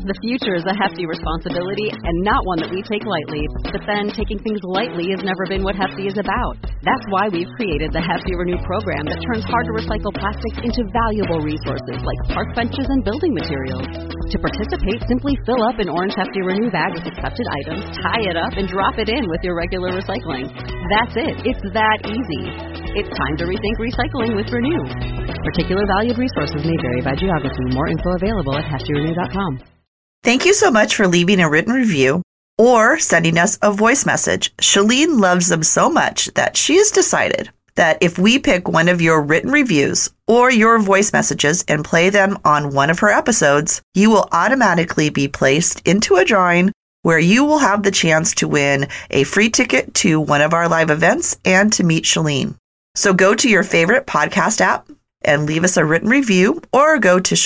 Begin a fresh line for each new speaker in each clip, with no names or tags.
The future is a hefty responsibility and not one that we take lightly. But then taking things lightly has never been what Hefty is about. That's why we've created the Hefty Renew program that turns hard-to-recycle plastics into valuable resources like park benches and building materials. To participate, simply fill up an orange Hefty Renew bag with accepted items, tie it up, and drop it in with your regular recycling. That's it. It's that easy. It's time to rethink recycling with Renew. Particular valued resources may vary by geography. More info available at heftyrenew.com.
Thank you so much for leaving a written review or sending us a voice message. Shalene loves them so much that she has decided that if we pick one of your written reviews or your voice messages and play them on one of her episodes, you will automatically be placed into a drawing where you will have the chance to win a free ticket to one of our live events and to meet Shalene. So go to your favorite podcast app and leave us a written review, or go to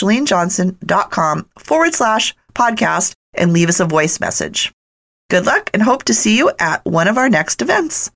shalenejohnson.com/podcast and leave us a voice message. Good luck and hope to see you at one of our next events.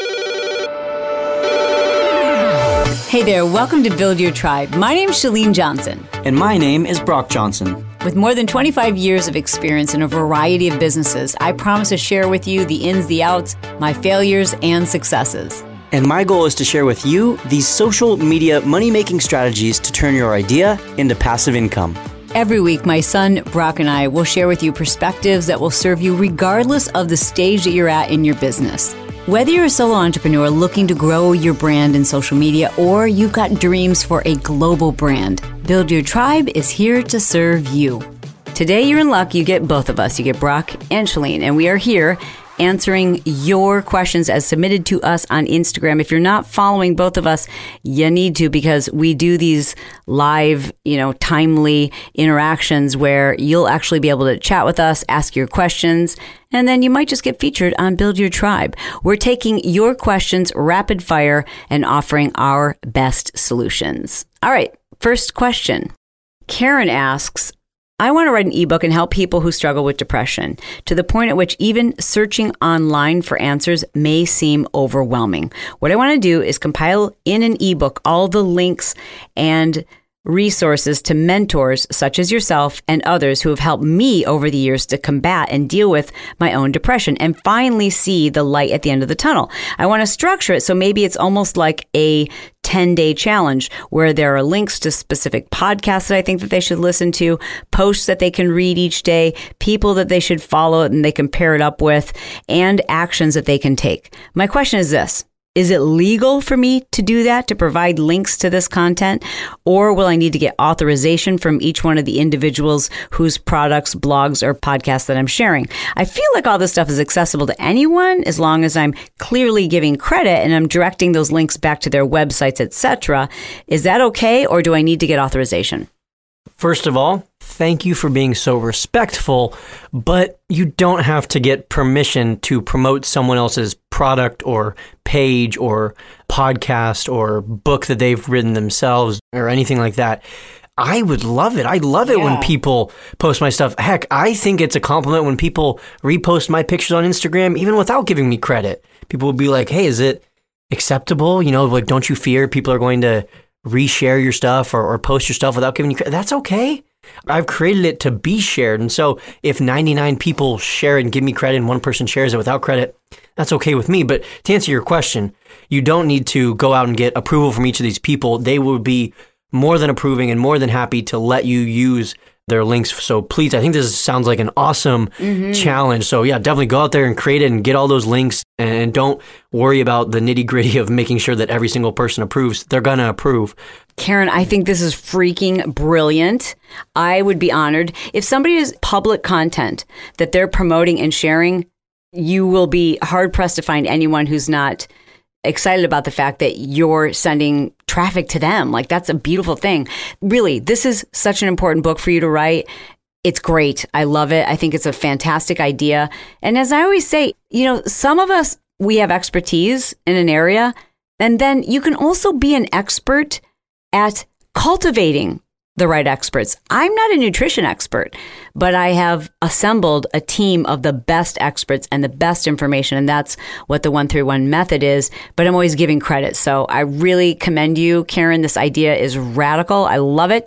Hey there, welcome to Build Your Tribe. My name's Chalene Johnson.
And my name is Brock Johnson.
With more than 25 years of experience in a variety of businesses, I promise to share with you the ins, the outs, my failures, and successes.
And my goal is to share with you these social media money-making strategies to turn your idea into passive income.
Every week, my son, Brock, and I will share with you perspectives that will serve you regardless of the stage that you're at in your business. Whether you're a solo entrepreneur looking to grow your brand in social media or you've got dreams for a global brand, Build Your Tribe is here to serve you. Today, you're in luck. You get both of us. You get Brock and Shalene, and we are here answering your questions as submitted to us on Instagram. If you're not following both of us, you need to, because we do these live, timely interactions where you'll actually be able to chat with us, ask your questions, and then you might just get featured on Build Your Tribe. We're taking your questions rapid fire and offering our best solutions. All right, first question. Karen asks, I want to write an ebook and help people who struggle with depression to the point at which even searching online for answers may seem overwhelming. What I want to do is compile in an ebook all the links and resources to mentors such as yourself and others who have helped me over the years to combat and deal with my own depression and finally see the light at the end of the tunnel. I want to structure it so maybe it's almost like a 10-day challenge where there are links to specific podcasts that I think that they should listen to, posts that they can read each day, people that they should follow and they can pair it up with, and actions that they can take. My question is this. Is it legal for me to do that, to provide links to this content? Or will I need to get authorization from each one of the individuals whose products, blogs, or podcasts that I'm sharing? I feel like all this stuff is accessible to anyone as long as I'm clearly giving credit and I'm directing those links back to their websites, etc. Is that okay, or do I need to get authorization?
First of all, thank you for being so respectful, but you don't have to get permission to promote someone else's product or page or podcast or book that they've written themselves or anything like that. I would love it. I love it when people post my stuff. Heck, I think it's a compliment when people repost my pictures on Instagram, even without giving me credit. People will be like, hey, is it acceptable? Don't you fear people are going to reshare your stuff or post your stuff without giving you credit? That's okay. I've created it to be shared. And so if 99 people share it and give me credit and one person shares it without credit, that's okay with me. But to answer your question, you don't need to go out and get approval from each of these people. They will be more than approving and more than happy to let you use their links. So please, I think this sounds like an awesome challenge. So yeah, definitely go out there and create it and get all those links, and don't worry about the nitty gritty of making sure that every single person approves. They're going to approve.
Karen, I think this is freaking brilliant. I would be honored if somebody has public content that they're promoting and sharing. You will be hard pressed to find anyone who's not excited about the fact that you're sending traffic to them. Like, that's a beautiful thing. Really, this is such an important book for you to write. It's great. I love it. I think it's a fantastic idea. And as I always say, some of us, we have expertise in an area, and then you can also be an expert at cultivating the right experts. I'm not a nutrition expert, but I have assembled a team of the best experts and the best information, and that's what the 131 method is, but I'm always giving credit. So I really commend you, Karen. This idea is radical. I love it.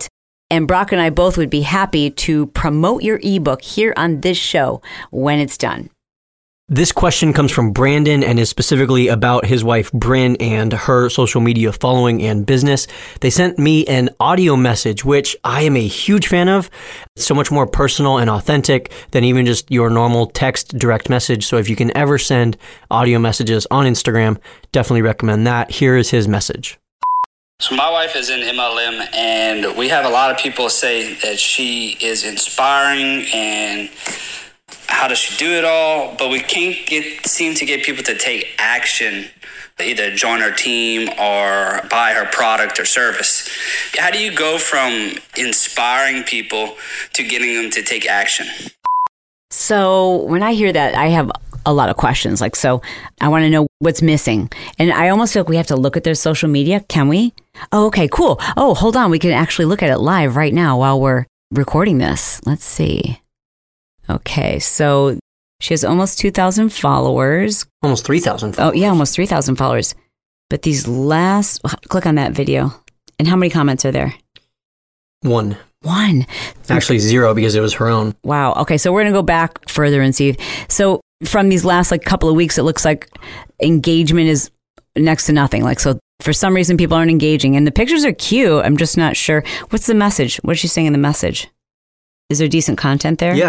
And Brock and I both would be happy to promote your ebook here on this show when it's done.
This question comes from Brandon and is specifically about his wife, Bryn, and her social media following and business. They sent me an audio message, which I am a huge fan of. It's so much more personal and authentic than even just your normal text direct message. So if you can ever send audio messages on Instagram, definitely recommend that. Here is his message.
So my wife is in MLM, and we have a lot of people say that she is inspiring and how does she do it all, but we can't seem to get people to take action, either join her team or buy her product or service. How do you go from inspiring people to getting them to take action?
So when I hear that, I have a lot of questions. So I want to know what's missing. And I almost feel like we have to look at their social media. Can we? Oh, okay, cool. Oh, hold on. We can actually look at it live right now while we're recording this. Let's see. Okay, so she has almost 2,000 followers.
Almost 3,000 followers.
Oh, yeah, almost 3,000 followers. But these last, click on that video. And how many comments are there?
One.
Actually
0 because it was her own.
Wow. Okay, so we're going to go back further and see. So from these last couple of weeks, it looks like engagement is next to nothing. So for some reason, people aren't engaging. And the pictures are cute. I'm just not sure. What's the message? What is she saying in the message? Is there decent content there?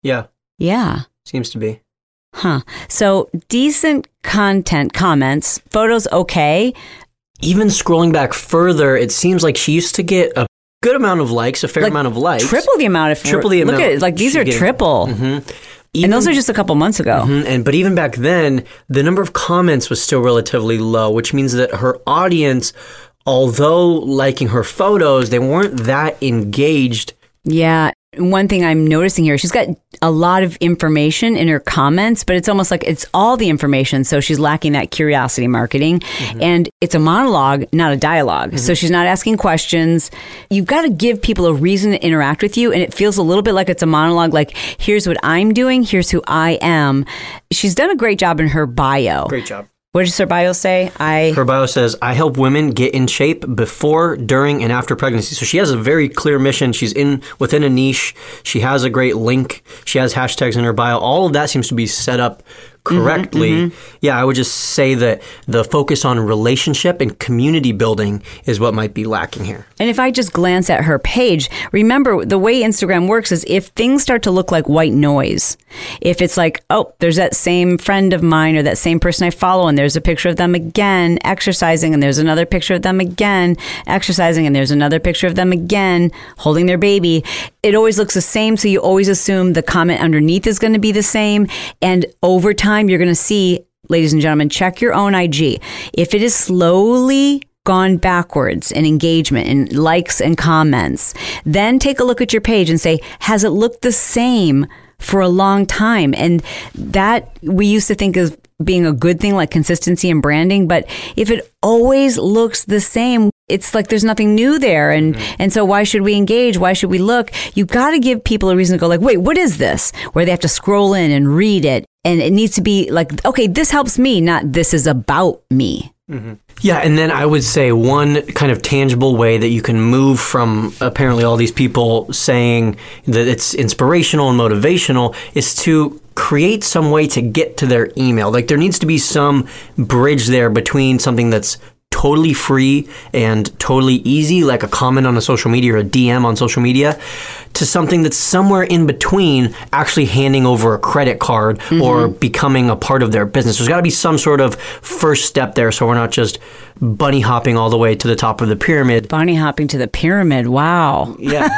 Yeah. Seems to be.
Huh. So decent content, comments, photos okay.
Even scrolling back further, it seems like she used to get a good amount of likes, a fair amount of likes.
Triple the amount. Look at it. These are triple.
Mm-hmm.
And those are just a couple months ago.
Mm-hmm. But even back then, the number of comments was still relatively low, which means that her audience, although liking her photos, they weren't that engaged.
Yeah. One thing I'm noticing here, she's got a lot of information in her comments, but it's almost like it's all the information. So she's lacking that curiosity marketing. Mm-hmm. And it's a monologue, not a dialogue. Mm-hmm. So she's not asking questions. You've got to give people a reason to interact with you. And it feels a little bit like it's a monologue, like, here's what I'm doing. Here's who I am. She's done a great job in her bio.
Great job.
What does her bio say?
Her bio says, I help women get in shape before, during, and after pregnancy. So she has a very clear mission. She's within a niche. She has a great link. She has hashtags in her bio. All of that seems to be set up correctly. Mm-hmm. Yeah, I would just say that the focus on relationship and community building is what might be lacking here.
And if I just glance at her page, remember the way Instagram works is if things start to look like white noise, if it's like, oh, there's that same friend of mine or that same person I follow and there's a picture of them again exercising and there's another picture of them again exercising and there's another picture of them again holding their baby, it always looks the same. So you always assume the comment underneath is going to be the same. And over time, you're going to see, ladies and gentlemen, check your own IG. If it is slowly gone backwards in engagement and likes and comments, then take a look at your page and say, has it looked the same for a long time? And that we used to think of being a good thing, like consistency and branding. But if it always looks the same, it's like there's nothing new there. And so why should we engage? Why should we look? You've got to give people a reason to go like, wait, what is this? Where they have to scroll in and read it. And it needs to be like, okay, this helps me, not this is about me.
Mm-hmm. Yeah, and then I would say one kind of tangible way that you can move from apparently all these people saying that it's inspirational and motivational is to create some way to get to their email. Like there needs to be some bridge there between something that's totally free and totally easy, like a comment on a social media or a DM on social media, to something that's somewhere in between actually handing over a credit card or becoming a part of their business. There's got to be some sort of first step there so we're not just bunny hopping all the way to the top of the pyramid.
Bunny hopping to the pyramid. Wow.
Yeah.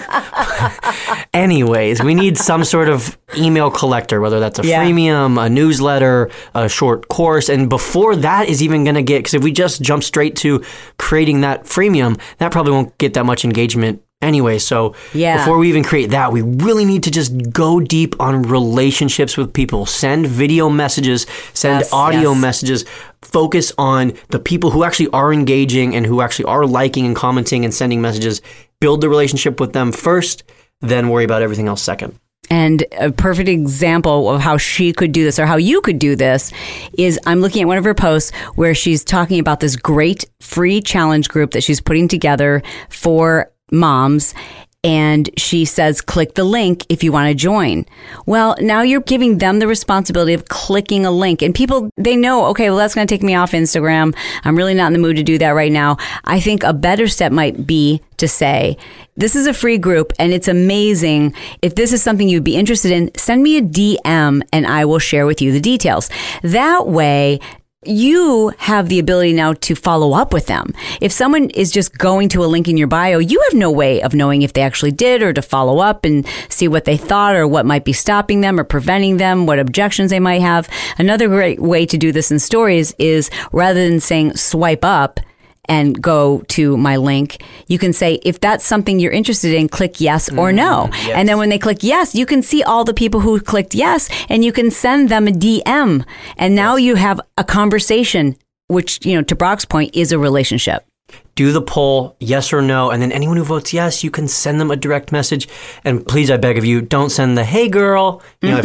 Anyways, we need some sort of email collector, whether that's a freemium, a newsletter, a short course. And before that is even going to get, because if we just jump straight to creating that freemium, that probably won't get that much engagement anyway. So before we even create that, we really need to just go deep on relationships with people. Send video messages, send audio messages, focus on the people who actually are engaging and who actually are liking and commenting and sending messages. Build the relationship with them first, then worry about everything else second.
And a perfect example of how she could do this or how you could do this is I'm looking at one of her posts where she's talking about this great free challenge group that she's putting together for moms. And she says, click the link if you want to join. Well, now you're giving them the responsibility of clicking a link. And people, they know, okay, well, that's going to take me off Instagram. I'm really not in the mood to do that right now. I think a better step might be to say, this is a free group and it's amazing. If this is something you'd be interested in, send me a DM and I will share with you the details. That way, you have the ability now to follow up with them. If someone is just going to a link in your bio, you have no way of knowing if they actually did or to follow up and see what they thought or what might be stopping them or preventing them, what objections they might have. Another great way to do this in stories is rather than saying swipe up and go to my link, you can say, if that's something you're interested in, click yes or no.
Yes.
And then when they click yes, you can see all the people who clicked yes, and you can send them a DM. And now you have a conversation, which, to Brock's point, is a relationship.
Do the poll, yes or no, and then anyone who votes yes, you can send them a direct message. And please, I beg of you, don't send the hey girl,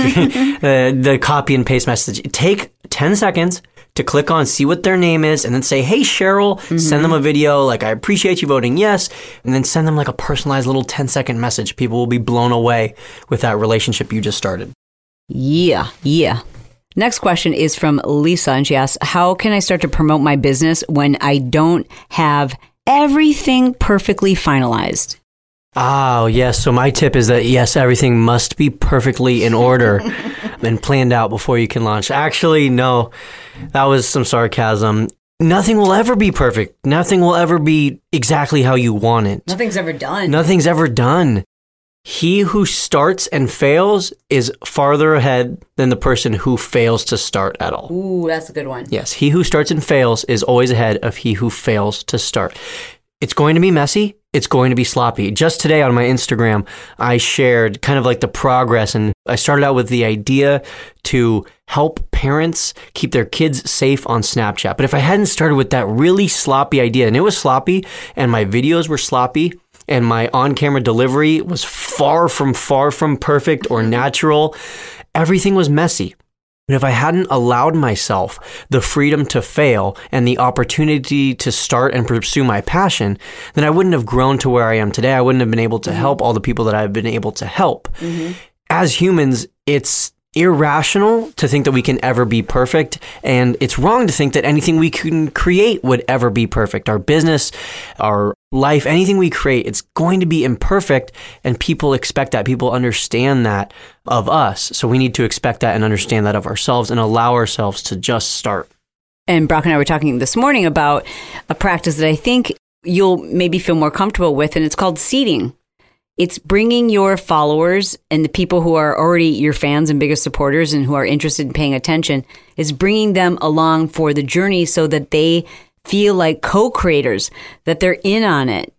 the copy and paste message. Take 10 seconds to click on, see what their name is, and then say, hey, Cheryl, send them a video, like, I appreciate you voting yes, and then send them like a personalized little 10-second message. People will be blown away with that relationship you just started.
Yeah. Next question is from Lisa, and she asks, how can I start to promote my business when I don't have everything perfectly finalized?
Oh, yes. So my tip is that, yes, everything must be perfectly in order and planned out before you can launch. Actually, no, that was some sarcasm. Nothing will ever be perfect. Nothing will ever be exactly how you want it.
Nothing's ever done.
Nothing's ever done. He who starts and fails is farther ahead than the person who fails to start at all.
Ooh, that's a good one.
Yes, he who starts and fails is always ahead of he who fails to start. It's going to be messy. It's going to be sloppy. Just today on my Instagram, I shared kind of like the progress, and I started out with the idea to help parents keep their kids safe on Snapchat. But if I hadn't started with that really sloppy idea, and it was sloppy, and my videos were sloppy, and my on-camera delivery was far from perfect or natural, everything was messy. And if I hadn't allowed myself the freedom to fail and the opportunity to start and pursue my passion, then I wouldn't have grown to where I am today. I wouldn't have been able to help all the people that I've been able to help. As humans, it's irrational to think that we can ever be perfect, and it's wrong to think that anything we can create would ever be perfect. Our business, our life, anything we create, it's going to be imperfect, and people expect that. People understand that of us. So we need to expect that and understand that of ourselves and allow ourselves to just start.
And Brock and I were talking this morning about a practice that I think you'll maybe feel more comfortable with, and it's called seeding. It's bringing your followers and the people who are already your fans and biggest supporters and who are interested in paying attention, is bringing them along for the journey so that they feel like co-creators, that they're in on it.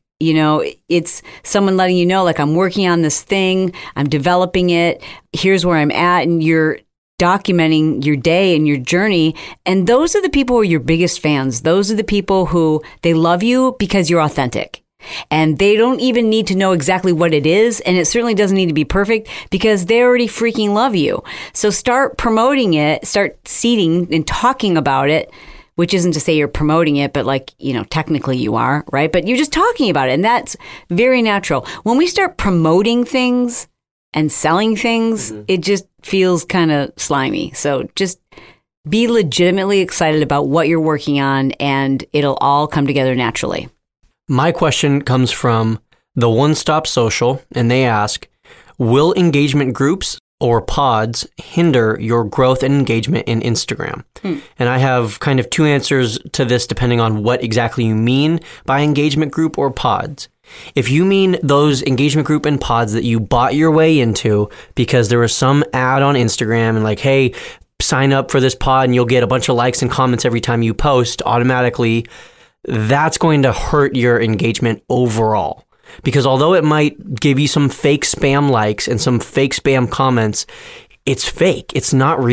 It's someone letting you know, like, I'm working on this thing, I'm developing it, here's where I'm at, and you're documenting your day and your journey. And those are the people who are your biggest fans. Those are the people who, they love you because you're authentic. And they don't even need to know exactly what it is. And it certainly doesn't need to be perfect because they already freaking love you. So start promoting it, start seeding and talking about it, which isn't to say you're promoting it, but technically you are, right? But you're just talking about it. And that's very natural. When we start promoting things and selling things, it just feels kind of slimy. So just be legitimately excited about what you're working on, and it'll all come together naturally.
My question comes from the One Stop Social, and they ask, will engagement groups or pods hinder your growth and engagement in Instagram? And I have kind of two answers to this depending on what exactly you mean by engagement group or pods. If you mean those engagement group and pods that you bought your way into because there was some ad on Instagram and like, hey, sign up for this pod and you'll get a bunch of likes and comments every time you post automatically, that's going to hurt your engagement overall. Because although it might give you some fake spam likes and some fake spam comments, it's fake. It's not real.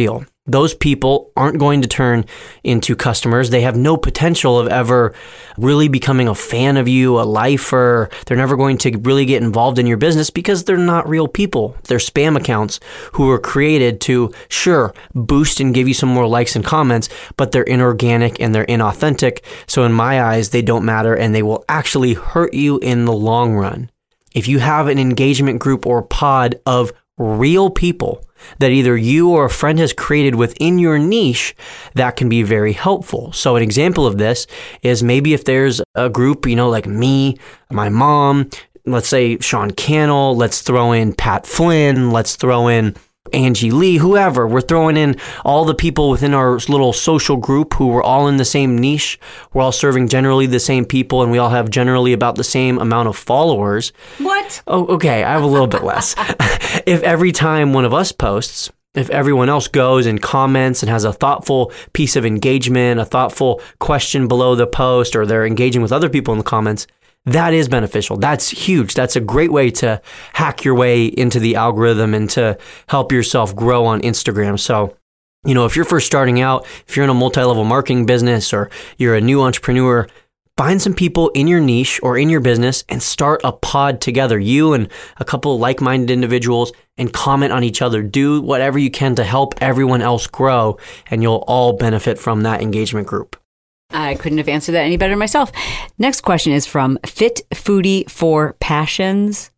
those people aren't going to turn into customers. They have no potential of ever really becoming a fan of you, a lifer. They're never going to really get involved in your business because they're not real people. They're spam accounts who are created to, sure, boost and give you some more likes and comments, but they're inorganic and they're inauthentic. So in my eyes, they don't matter and they will actually hurt you in the long run. If you have an engagement group or pod of real people that either you or a friend has created within your niche, that can be very helpful. So an example of this is maybe if there's a group, like me, my mom, let's say Sean Cannell, let's throw in Pat Flynn, let's throw in Angie Lee, whoever. We're throwing in all the people within our little social group who were all in the same niche. We're all serving generally the same people, and we all have generally about the same amount of followers.
What?
Oh, okay. I have a little bit less. If every time one of us posts, if everyone else goes and comments and has a thoughtful piece of engagement, a thoughtful question below the post, or they're engaging with other people in the comments, that is beneficial. That's huge. That's a great way to hack your way into the algorithm and to help yourself grow on Instagram. So, if you're first starting out, if you're in a multi-level marketing business or you're a new entrepreneur, find some people in your niche or in your business and start a pod together, you and a couple of like-minded individuals, and comment on each other. Do whatever you can to help everyone else grow, and you'll all benefit from that engagement group.
I couldn't have answered that any better myself. Next question is from Fit Foodie for Passions.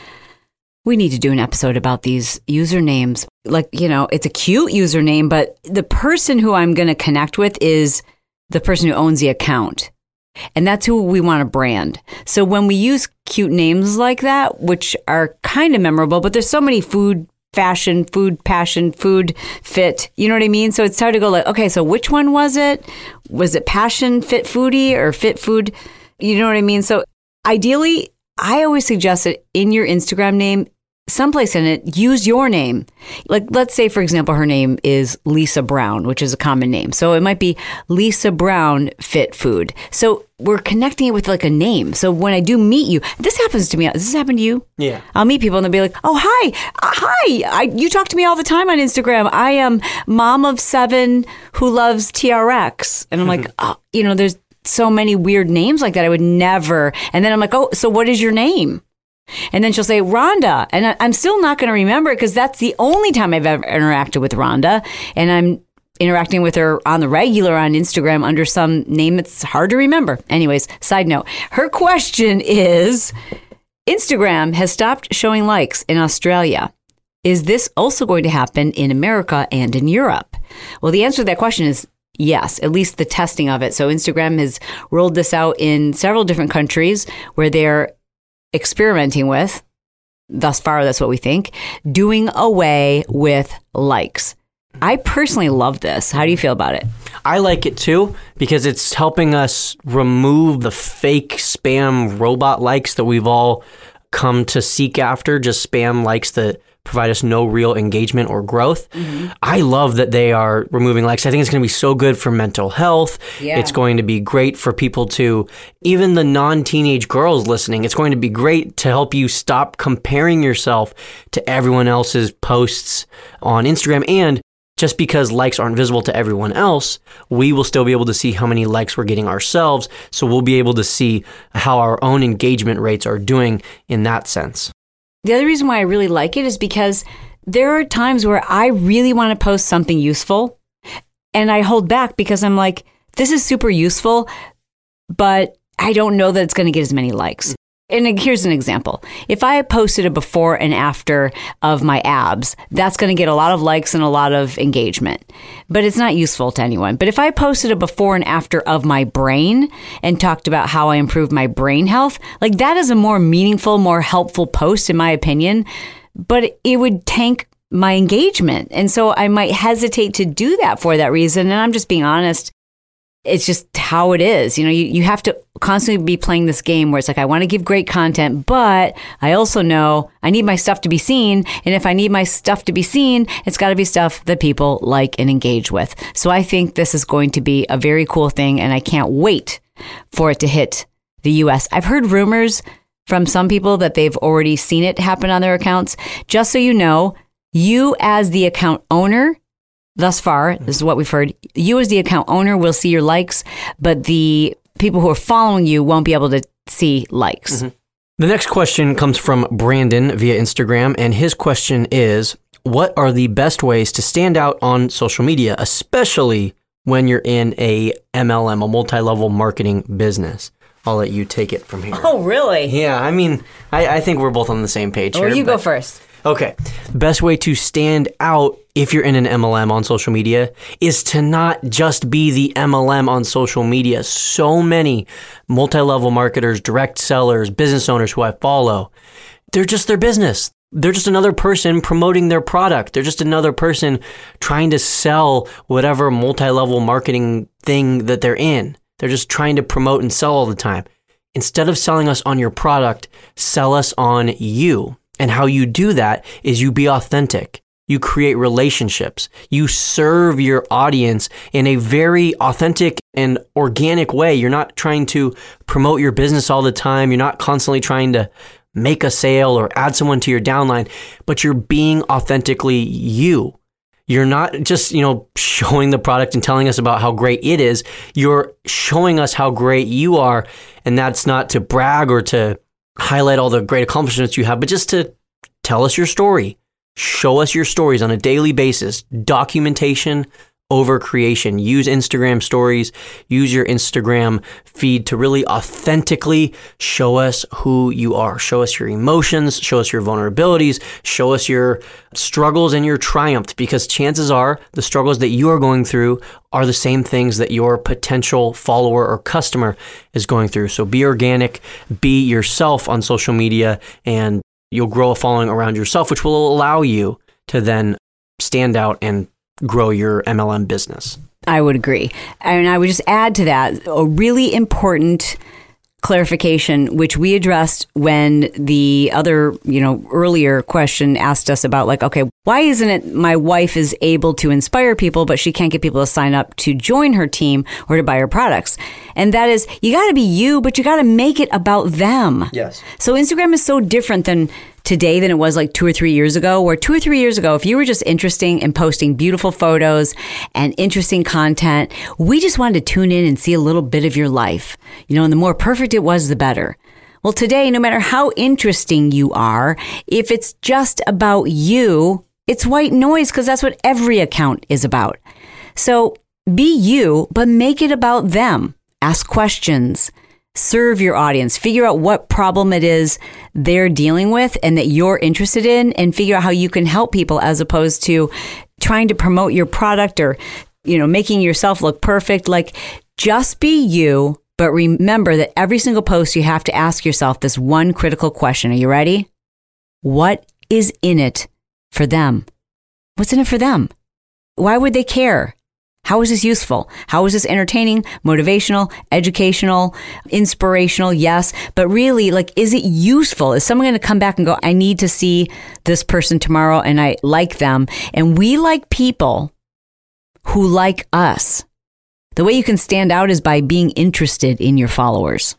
We need to do an episode about these usernames. It's a cute username, but the person who I'm going to connect with is the person who owns the account. And that's who we want to brand. So when we use cute names like that, which are kind of memorable, but there's so many food, fashion, food, passion, food, fit, you know what I mean? So it's hard to go okay, so which one was it? Was it passion, fit foodie, or fit food? You know what I mean? So ideally, I always suggest that in your Instagram name, someplace in it, use your name. Let's say, for example, her name is Lisa Brown, which is a common name. So it might be Lisa Brown Fit Food. So we're connecting it with a name. So when I do meet you, this happens to me. Does this happen to you?
Yeah.
I'll meet people and they'll be like, oh, hi. You talk to me all the time on Instagram. I am mom of 7 who loves TRX. And I'm like, there's so many weird names like that. I would never. And then I'm like, oh, so what is your name? And then she'll say, Rhonda. And I'm still not going to remember it because that's the only time I've ever interacted with Rhonda. And I'm interacting with her on the regular on Instagram under some name that's hard to remember. Anyways, side note. Her question is, Instagram has stopped showing likes in Australia. Is this also going to happen in America and in Europe? Well, the answer to that question is yes, at least the testing of it. So Instagram has rolled this out in several different countries where they're experimenting with, thus far, that's what we think, doing away with likes. I personally love this. How do you feel about it?
I like it too because it's helping us remove the fake spam robot likes that we've all come to seek after, just spam likes that provide us no real engagement or growth. Mm-hmm. I love that they are removing likes. I think it's going to be so good for mental health. Yeah. It's going to be great for people to, even the non-teenage girls listening, it's going to be great to help you stop comparing yourself to everyone else's posts on Instagram. And just because likes aren't visible to everyone else, we will still be able to see how many likes we're getting ourselves. So we'll be able to see how our own engagement rates are doing in that sense.
The other reason why I really like it is because there are times where I really want to post something useful and I hold back because I'm like, this is super useful, but I don't know that it's going to get as many likes. And here's an example. If I posted a before and after of my abs, that's going to get a lot of likes and a lot of engagement, but it's not useful to anyone. But if I posted a before and after of my brain and talked about how I improved my brain health, that is a more meaningful, more helpful post in my opinion, but it would tank my engagement. And so I might hesitate to do that for that reason. And I'm just being honest. It's just how it is. You have to constantly be playing this game where it's I want to give great content, but I also know I need my stuff to be seen. And if I need my stuff to be seen, it's got to be stuff that people like and engage with. So I think this is going to be a very cool thing, and I can't wait for it to hit the US. I've heard rumors from some people that they've already seen it happen on their accounts. Just so you know, you as the account owner thus far, this is what we've heard, you as the account owner will see your likes, but the people who are following you won't be able to see likes.
Mm-hmm. The next question comes from Brandon via Instagram, and his question is, what are the best ways to stand out on social media, especially when you're in a MLM, a multi-level marketing business? I'll let you take it from here.
Oh, really?
Yeah, I mean, I think we're both on the same page here.
Well, you go first.
Okay. The best way to stand out if you're in an MLM on social media is to not just be the MLM on social media. So many multi-level marketers, direct sellers, business owners who I follow, they're just their business. They're just another person promoting their product. They're just another person trying to sell whatever multi-level marketing thing that they're in. They're just trying to promote and sell all the time. Instead of selling us on your product, sell us on you. And how you do that is you be authentic. You create relationships. You serve your audience in a very authentic and organic way. You're not trying to promote your business all the time. You're not constantly trying to make a sale or add someone to your downline, but you're being authentically you. You're not just, showing the product and telling us about how great it is. You're showing us how great you are. And that's not to brag or to highlight all the great accomplishments you have, but just to tell us your story. Show us your stories on a daily basis. Documentation over creation. Use Instagram stories. Use your Instagram feed to really authentically show us who you are. Show us your emotions. Show us your vulnerabilities. Show us your struggles and your triumphs, because chances are the struggles that you are going through are the same things that your potential follower or customer is going through. So be organic, be yourself on social media, and you'll grow a following around yourself, which will allow you to then stand out and grow your MLM business.
I would agree. And I would just add to that a really important clarification, which we addressed when the other, earlier question asked us about okay, why isn't it my wife is able to inspire people, but she can't get people to sign up to join her team or to buy her products? And that is, you got to be you, but you got to make it about them.
Yes.
So Instagram is so different than today than it was 2 or 3 years ago, where 2 or 3 years ago, if you were just interesting and posting beautiful photos and interesting content, we just wanted to tune in and see a little bit of your life. And the more perfect it was, the better. Well, today, no matter how interesting you are, if it's just about you, it's white noise, because that's what every account is about. So be you, but make it about them. Ask questions. Serve your audience. Figure out what problem it is they're dealing with and that you're interested in, and figure out how you can help people, as opposed to trying to promote your product or, making yourself look perfect. Just be you, but remember that every single post you have to ask yourself this one critical question. Are you ready? What is in it for them? What's in it for them? Why would they care? How is this useful? How is this entertaining, motivational, educational, inspirational? Yes. But really, is it useful? Is someone going to come back and go, I need to see this person tomorrow and I like them? And we like people who like us. The way you can stand out is by being interested in your followers.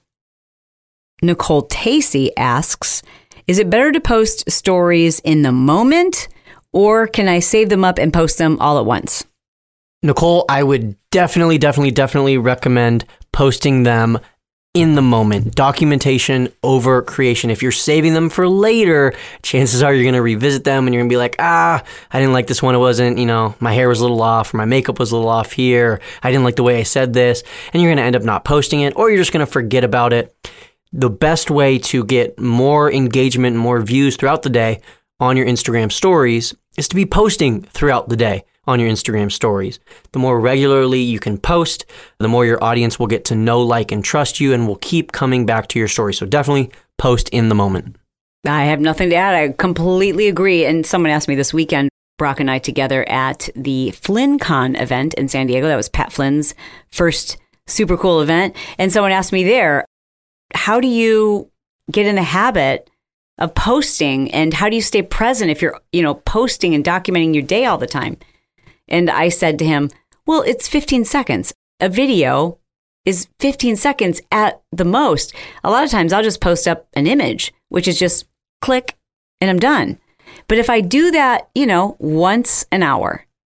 Nicole Tacey asks, is it better to post stories in the moment, or can I save them up and post them all at once?
Nicole, I would definitely recommend posting them in the moment. Documentation over creation. If you're saving them for later, chances are you're going to revisit them and you're going to be like, I didn't like this one. It wasn't, my hair was a little off, or my makeup was a little off here. I didn't like the way I said this. And you're going to end up not posting it, or you're just going to forget about it. The best way to get more engagement and more views throughout the day on your Instagram stories is to be posting throughout the day on your Instagram stories. The more regularly you can post, the more your audience will get to know, like, and trust you, and will keep coming back to your story. So definitely post in the moment.
I have nothing to add. I completely agree. And someone asked me this weekend, Brock and I together at the FlynnCon event in San Diego. That was Pat Flynn's first super cool event. And someone asked me there, how do you get in the habit of posting, and how do you stay present if you're, posting and documenting your day all the time? And I said to him, well, it's 15 seconds. A video is 15 seconds at the most. A lot of times I'll just post up an image, which is just click and I'm done. But if I do that, once an hour,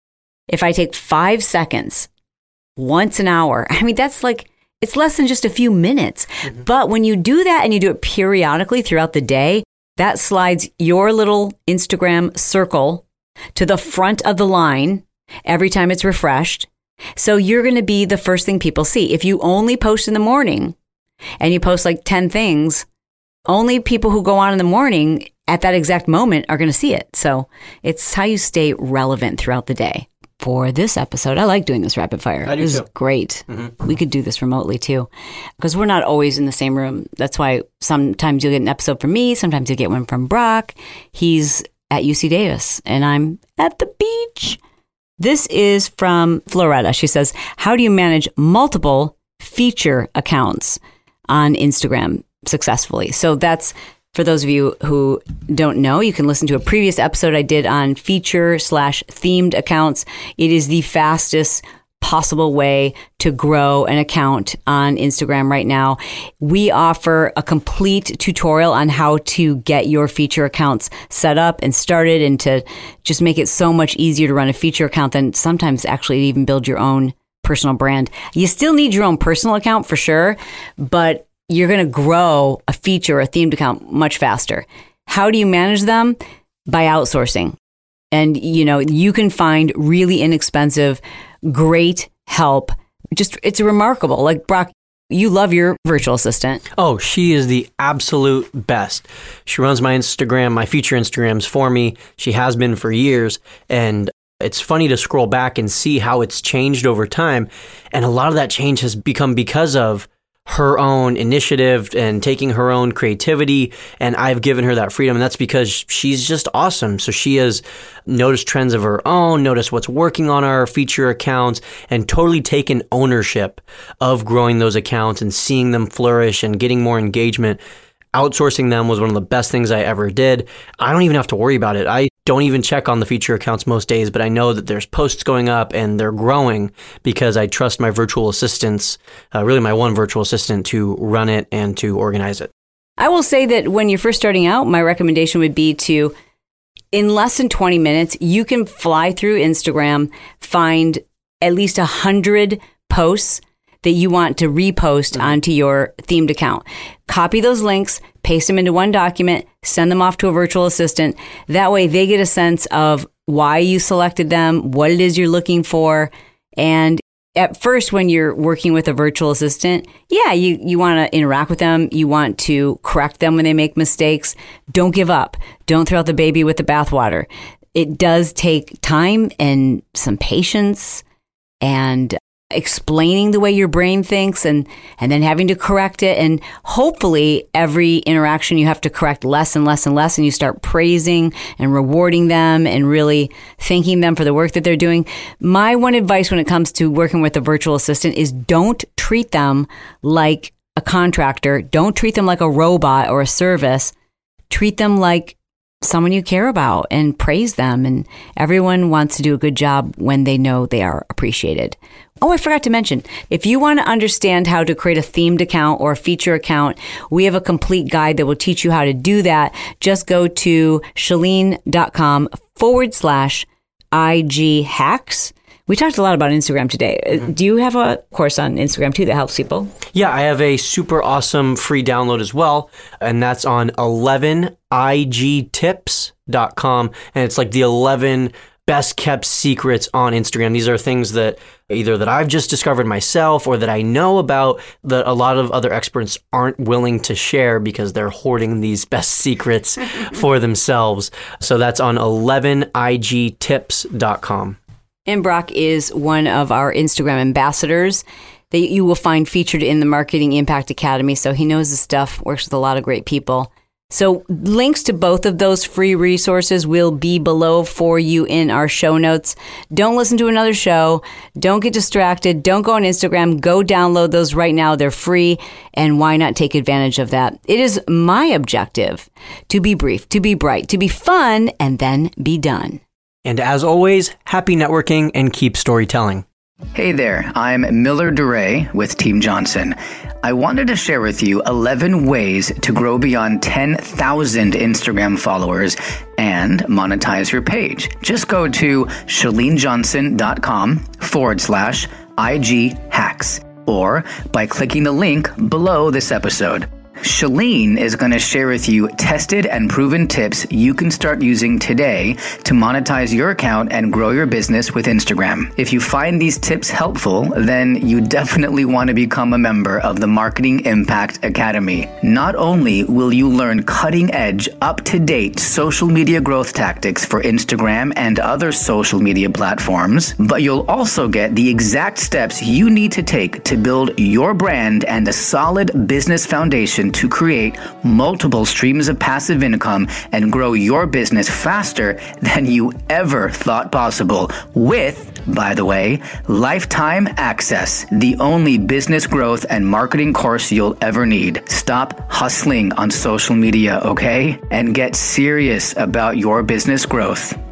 if I take 5 seconds once an hour, I mean, that's like, it's less than just a few minutes. Mm-hmm. But when you do that and you do it periodically throughout the day, that slides your little Instagram circle to the front of the line every time it's refreshed. So you're going to be the first thing people see. If you only post in the morning and you post like 10 things, only people who go on in the morning at that exact moment are going to see it. So it's how you stay relevant throughout the day. For this episode, I like doing this rapid fire. This is great. Mm-hmm. We could do this remotely too, because we're not always in the same room. That's why sometimes you'll get an episode from me. Sometimes you'll get one from Brock. He's at UC Davis and I'm at the beach. This is from Floretta. She says, how do you manage multiple feature accounts on Instagram successfully? So that's, for those of you who don't know, you can listen to a previous episode I did on feature/themed accounts. It is the fastest possible way to grow an account on Instagram right now. We offer a complete tutorial on how to get your feature accounts set up and started, and to just make it so much easier to run a feature account than sometimes actually even build your own personal brand. You still need your own personal account for sure, but you're going to grow a feature or a themed account much faster. How do you manage them? By outsourcing. And, you know, you can find really inexpensive, great help. Just, it's remarkable. Like, Brock, you love your virtual assistant.
Oh, she is the absolute best. She runs my Instagram, my feature Instagrams for me. She has been for years. And it's funny to scroll back and see how it's changed over time. And a lot of that change has become because of her own initiative and taking her own creativity, and I've given her that freedom, and that's because she's just awesome. So she has noticed trends of her own, noticed what's working on our feature accounts, and totally taken ownership of growing those accounts and seeing them flourish and getting more engagement. Outsourcing them was one of the best things I ever did. I don't even have to worry about it. I don't even check on the feature accounts most days, but I know that there's posts going up and they're growing because I trust my virtual assistants, really my one virtual assistant, to run it and to organize it.
I will say that when you're first starting out, my recommendation would be to, in less than 20 minutes, you can fly through Instagram, find at least 100 posts that you want to repost onto your themed account. Copy those links, paste them into one document, send them off to a virtual assistant. That way they get a sense of why you selected them, what it is you're looking for. And at first, when you're working with a virtual assistant, you want to interact with them. You want to correct them when they make mistakes. Don't give up. Don't throw out the baby with the bathwater. It does take time and some patience and explaining the way your brain thinks, and then having to correct it. And hopefully every interaction you have to correct less and less and less, and you start praising and rewarding them and really thanking them for the work that they're doing. My one advice when it comes to working with a virtual assistant is don't treat them like a contractor. Don't treat them like a robot or a service. Treat them like someone you care about and praise them. And everyone wants to do a good job when they know they are appreciated. Oh, I forgot to mention, if you want to understand how to create a themed account or a feature account, we have a complete guide that will teach you how to do that. Just go to Chalene.com/IG hacks. We talked a lot about Instagram today. Mm-hmm. Do you have a course on Instagram too that helps people?
Yeah, I have a super awesome free download as well, and that's on 11igtips.com, and it's like the 11 best kept secrets on Instagram. These are things that either that I've just discovered myself or that I know about that a lot of other experts aren't willing to share because they're hoarding these best secrets for themselves. So that's on 11igtips.com.
And Brock is one of our Instagram ambassadors that you will find featured in the Marketing Impact Academy. So he knows his stuff, works with a lot of great people. So links to both of those free resources will be below for you in our show notes. Don't listen to another show. Don't get distracted. Don't go on Instagram. Go download those right now. They're free. And why not take advantage of that? It is my objective to be brief, to be bright, to be fun, and then be done.
And as always, happy networking and keep storytelling.
Hey there, I'm Miller DeRay with Team Johnson. I wanted to share with you 11 ways to grow beyond 10,000 Instagram followers and monetize your page. Just go to ChaleneJohnson.com/IG hacks or by clicking the link below this episode. Chalene is going to share with you tested and proven tips you can start using today to monetize your account and grow your business with Instagram. If you find these tips helpful, then you definitely want to become a member of the Marketing Impact Academy. Not only will you learn cutting-edge, up-to-date social media growth tactics for Instagram and other social media platforms, but you'll also get the exact steps you need to take to build your brand and a solid business foundation to create multiple streams of passive income and grow your business faster than you ever thought possible with, by the way, lifetime access, the only business growth and marketing course you'll ever need. Stop hustling on social media, okay? And get serious about your business growth.